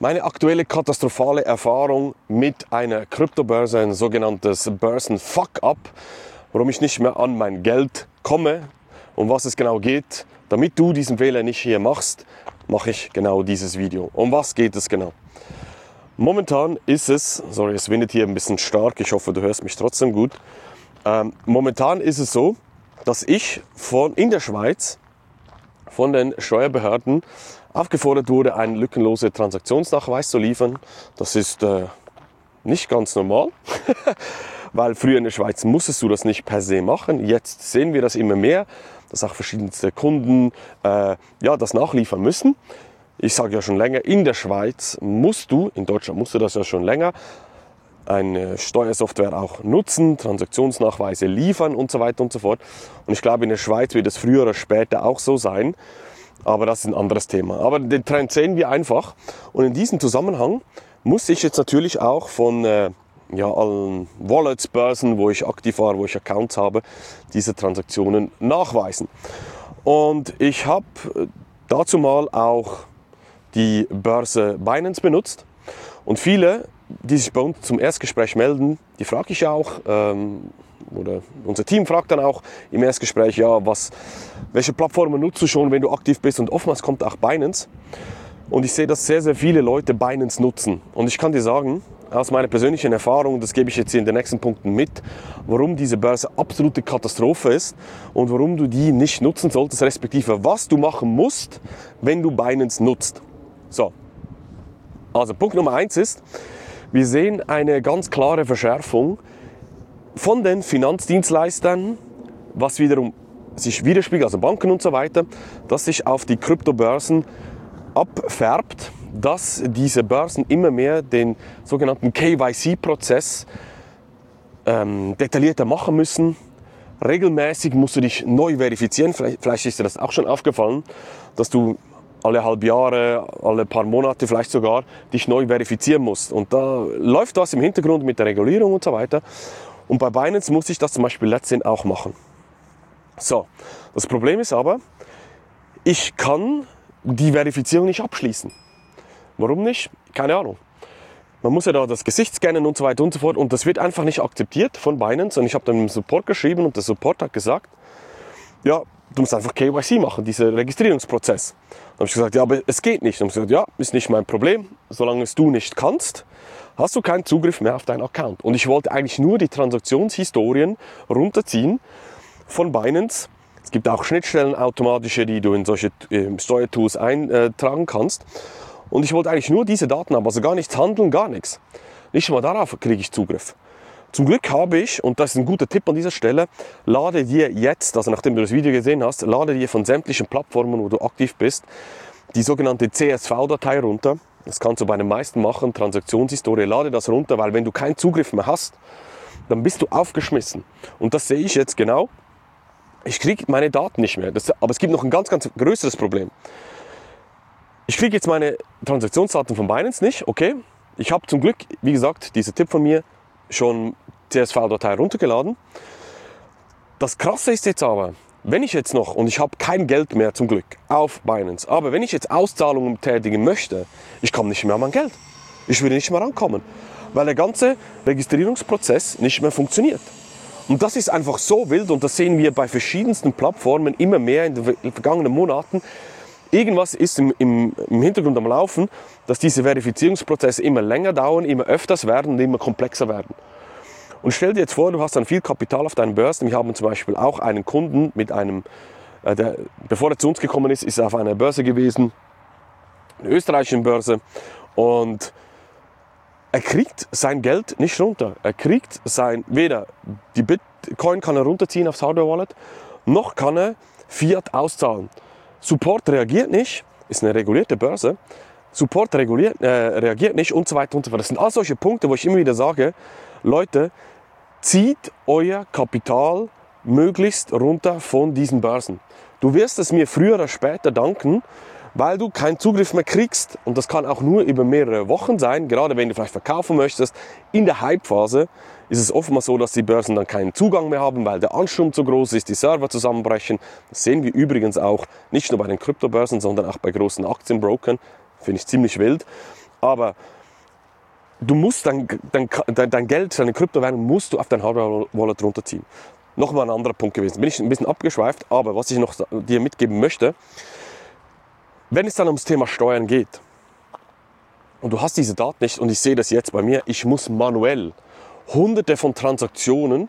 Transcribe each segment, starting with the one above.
Meine aktuelle katastrophale Erfahrung mit einer Kryptobörse, ein sogenanntes Börsen-Fuck-up, warum ich nicht mehr an mein Geld komme, um was es genau geht. Damit du diesen Fehler nicht hier machst, mache ich genau dieses Video. Um was geht es genau? Momentan ist es, sorry, es windet hier ein bisschen stark, ich hoffe, du hörst mich trotzdem gut. Momentan ist es so, dass ich in der Schweiz von den Steuerbehörden aufgefordert wurde, einen lückenlosen Transaktionsnachweis zu liefern. Das ist nicht ganz normal, weil früher in der Schweiz musstest du das nicht per se machen. Jetzt sehen wir das immer mehr, dass auch verschiedenste Kunden das nachliefern müssen. Ich sage ja schon länger, in der Schweiz musst du, in Deutschland musst du das ja schon länger, eine Steuersoftware auch nutzen, Transaktionsnachweise liefern und so weiter und so fort. Und ich glaube, in der Schweiz wird es früher oder später auch so sein. Aber das ist ein anderes Thema. Aber den Trend sehen wir einfach. Und in diesem Zusammenhang muss ich jetzt natürlich auch von allen Wallets, Börsen, wo ich aktiv war, wo ich Accounts habe, diese Transaktionen nachweisen. Und ich habe dazu mal auch die Börse Binance benutzt. Und viele, die sich bei uns zum Erstgespräch melden, die frage ich auch, oder unser Team fragt dann auch im Erstgespräch, welche Plattformen nutzt du schon, wenn du aktiv bist? Und oftmals kommt auch Binance. Und ich sehe, dass sehr, sehr viele Leute Binance nutzen. Und ich kann dir sagen, aus meiner persönlichen Erfahrung, das gebe ich jetzt hier in den nächsten Punkten mit, warum diese Börse absolute Katastrophe ist und warum du die nicht nutzen solltest, respektive was du machen musst, wenn du Binance nutzt. So, also Punkt Nummer 1 ist, wir sehen eine ganz klare Verschärfung von den Finanzdienstleistern, was wiederum sich widerspiegelt, also Banken und so weiter, dass sich auf die Kryptobörsen abfärbt, dass diese Börsen immer mehr den sogenannten KYC-Prozess detaillierter machen müssen. Regelmäßig musst du dich neu verifizieren. Vielleicht ist dir das auch schon aufgefallen, dass du alle halbe Jahre, alle paar Monate vielleicht sogar dich neu verifizieren musst. Und da läuft was im Hintergrund mit der Regulierung und so weiter. Und bei Binance muss ich das zum Beispiel letztendlich auch machen. So, das Problem ist aber, ich kann die Verifizierung nicht abschließen. Warum nicht? Keine Ahnung. Man muss ja da das Gesicht scannen und so weiter und so fort und das wird einfach nicht akzeptiert von Binance. Und ich habe dann im Support geschrieben und der Support hat gesagt, ja, du musst einfach KYC machen, dieser Registrierungsprozess. Dann habe ich gesagt, ja, aber es geht nicht. Dann habe ich gesagt, ja, ist nicht mein Problem, solange es du nicht kannst, hast du keinen Zugriff mehr auf deinen Account. Und ich wollte eigentlich nur die Transaktionshistorien runterziehen von Binance. Es gibt auch Schnittstellen automatische, die du in solche Steuertools eintragen kannst. Und ich wollte eigentlich nur diese Daten haben, also gar nichts handeln, gar nichts. Nicht mal darauf kriege ich Zugriff. Zum Glück habe ich, und das ist ein guter Tipp an dieser Stelle, lade dir jetzt, also nachdem du das Video gesehen hast, lade dir von sämtlichen Plattformen, wo du aktiv bist, die sogenannte CSV-Datei runter. Das kannst du bei den meisten machen, Transaktionshistorie, lade das runter, weil wenn du keinen Zugriff mehr hast, dann bist du aufgeschmissen. Und das sehe ich jetzt genau. Ich kriege meine Daten nicht mehr. Aber es gibt noch ein ganz, ganz größeres Problem. Ich kriege jetzt meine Transaktionsdaten von Binance nicht, okay. Ich habe zum Glück, wie gesagt, dieser Tipp von mir, schon CSV-Datei runtergeladen. Das Krasse ist jetzt aber, wenn ich jetzt noch, und ich habe kein Geld mehr zum Glück auf Binance, aber wenn ich jetzt Auszahlungen tätigen möchte, ich komme nicht mehr an mein Geld. Ich würde nicht mehr rankommen, weil der ganze Registrierungsprozess nicht mehr funktioniert. Und das ist einfach so wild und das sehen wir bei verschiedensten Plattformen immer mehr in den vergangenen Monaten. Irgendwas ist im Hintergrund am Laufen, dass diese Verifizierungsprozesse immer länger dauern, immer öfters werden und immer komplexer werden. Und stell dir jetzt vor, du hast dann viel Kapital auf deinen Börsen. Wir haben zum Beispiel auch einen Kunden mit der, bevor er zu uns gekommen ist, ist er auf einer Börse gewesen, eine österreichische Börse, und er kriegt sein Geld nicht runter. Er kriegt weder die Bitcoin kann er runterziehen aufs Hardware-Wallet, noch kann er Fiat auszahlen. Support reagiert nicht, ist eine regulierte Börse. Support reagiert nicht und so weiter und so fort. Das sind all solche Punkte, wo ich immer wieder sage, Leute, zieht euer Kapital möglichst runter von diesen Börsen. Du wirst es mir früher oder später danken, weil du keinen Zugriff mehr kriegst. Und das kann auch nur über mehrere Wochen sein, gerade wenn du vielleicht verkaufen möchtest. In der Hype-Phase ist es oftmals so, dass die Börsen dann keinen Zugang mehr haben, weil der Ansturm zu groß ist, die Server zusammenbrechen. Das sehen wir übrigens auch nicht nur bei den Kryptobörsen, sondern auch bei großen Aktienbrokern. Finde ich ziemlich wild. aber du musst dein Geld, deine Kryptowährung musst du auf dein Hardware-Wallet runterziehen. Nochmal ein anderer Punkt gewesen. Bin ich ein bisschen abgeschweift, aber was ich noch dir mitgeben möchte, wenn es dann ums Thema Steuern geht und du hast diese Daten nicht, und ich sehe das jetzt bei mir, ich muss manuell hunderte von Transaktionen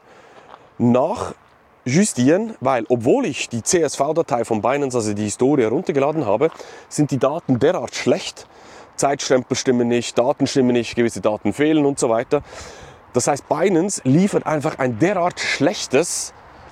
nachjustieren, weil obwohl ich die CSV-Datei von Binance, also die Historie, heruntergeladen habe, sind die Daten derart schlecht. Zeitstempel stimmen nicht, Daten stimmen nicht, gewisse Daten fehlen und so weiter. Das heißt, Binance liefert einfach ein derart schlechtes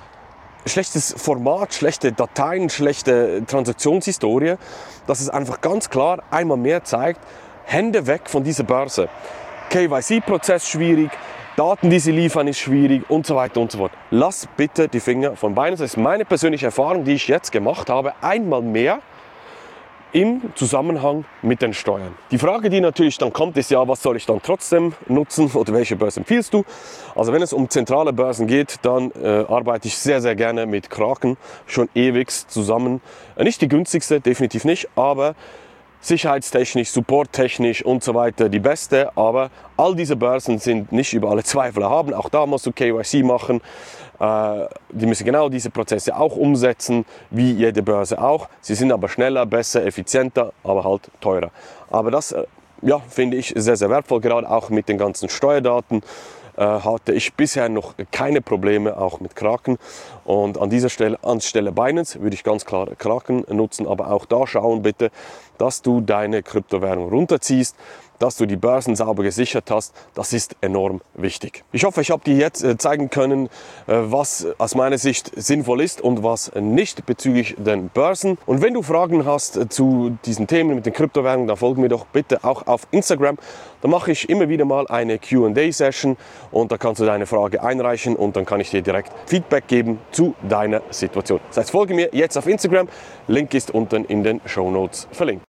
Format, schlechte Dateien, schlechte Transaktionshistorie, dass es einfach ganz klar einmal mehr zeigt, Hände weg von dieser Börse. KYC-Prozess schwierig, Daten, die sie liefern, ist schwierig und so weiter und so fort. Lass bitte die Finger von Binance. Das ist meine persönliche Erfahrung, die ich jetzt gemacht habe, einmal mehr im Zusammenhang mit den Steuern. Die Frage, die natürlich dann kommt, ist ja, was soll ich dann trotzdem nutzen oder welche Börse empfiehlst du? Also wenn es um zentrale Börsen geht, dann arbeite ich sehr, sehr gerne mit Kraken, schon ewig zusammen. Nicht die günstigste, definitiv nicht, aber sicherheitstechnisch, supporttechnisch und so weiter die beste, aber all diese Börsen sind nicht über alle Zweifel erhaben. Auch da musst du KYC machen. Die müssen genau diese Prozesse auch umsetzen, wie jede Börse auch. Sie sind aber schneller, besser, effizienter, aber halt teurer. Aber das finde ich sehr, sehr wertvoll, gerade auch mit den ganzen Steuerdaten. Hatte ich bisher noch keine Probleme, auch mit Kraken. Und an dieser Stelle, anstelle Binance, würde ich ganz klar Kraken nutzen. Aber auch da schauen bitte, dass du deine Kryptowährung runterziehst, dass du die Börsen sauber gesichert hast. Das ist enorm wichtig. Ich hoffe, ich habe dir jetzt zeigen können, was aus meiner Sicht sinnvoll ist und was nicht bezüglich den Börsen. Und wenn du Fragen hast zu diesen Themen mit den Kryptowährungen, dann folge mir doch bitte auch auf Instagram. Da mache ich immer wieder mal eine Q&A-Session und da kannst du deine Frage einreichen und dann kann ich dir direkt Feedback geben zu deiner Situation. Das heißt, folge mir jetzt auf Instagram. Link ist unten in den Shownotes verlinkt.